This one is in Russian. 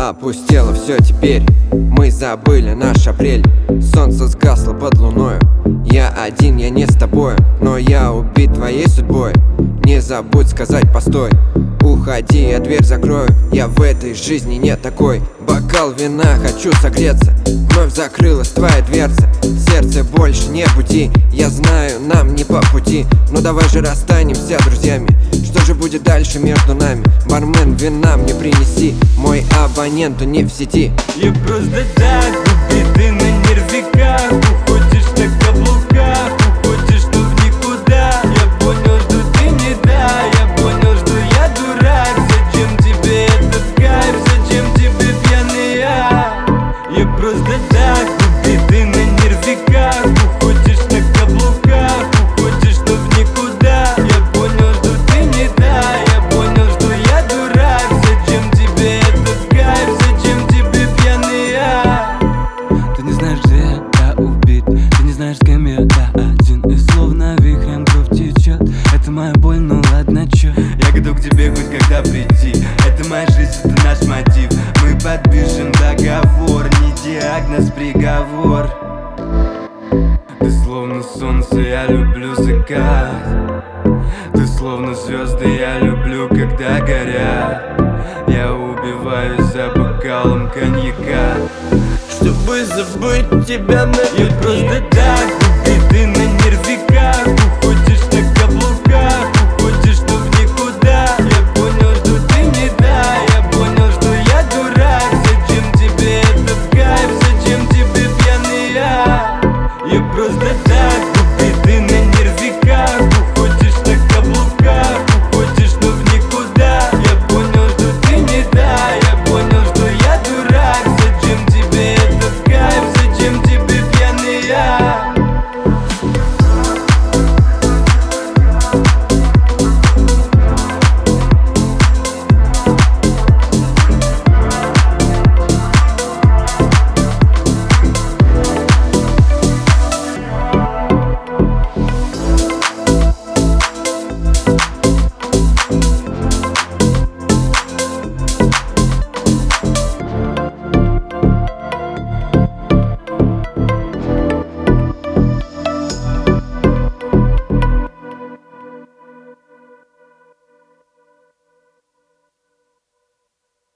Опустело все теперь, мы забыли наш апрель. Солнце сгасло под луною, я один, я не с тобой, но я убит твоей судьбой. Не забудь сказать постой, уходи, я дверь закрою. Я в этой жизни не такой. Бокал вина, хочу согреться, вновь закрылась твоя дверца. Сердце больше не буди, я знаю, нам не по пути. Но давай же расстанемся друзьями, что же будет дальше между нами? Бармен, вина мне принеси, мой абонент не в сети. Я просто так убит, ты на нервиках. Уходишь на каблуках, уходишь, но в никуда. Я понял, что ты не та, я понял, что я дурак. Зачем тебе этот кайф, зачем тебе пьяный я? Я просто так убит, ты на нервиках. Уходишь на каблуках, уходишь, но в никуда. Я понял, что ты не та, я понял, что я дурак. Зачем тебе этот кайф, зачем тебе пьяный я? Ты не знаешь, где я убит, ты не знаешь, с кем я один. И словно вихрем кровь течет, это моя боль, ну ладно, чё. Я готов к тебе хоть когда прийти. Это моя жизнь, это наш мотив. Мы подпишем договор, не диагноз, приговор. Ты словно солнце, я люблю закат. Ты словно звезды, я люблю, когда горят. Я убиваюсь за бокалом коньяка, чтобы забыть тебя на Я просто так убит, ты на нервиках. Уходишь на каблуках, уходишь, но в никуда. Я понял, что ты не та, я понял, что я дурак. Зачем тебе этот кайф, зачем тебе пьяный я? Я просто так убит, ты на нервиках. Уходишь на каблуках, уходишь, но в никуда. Я понял, что ты не та,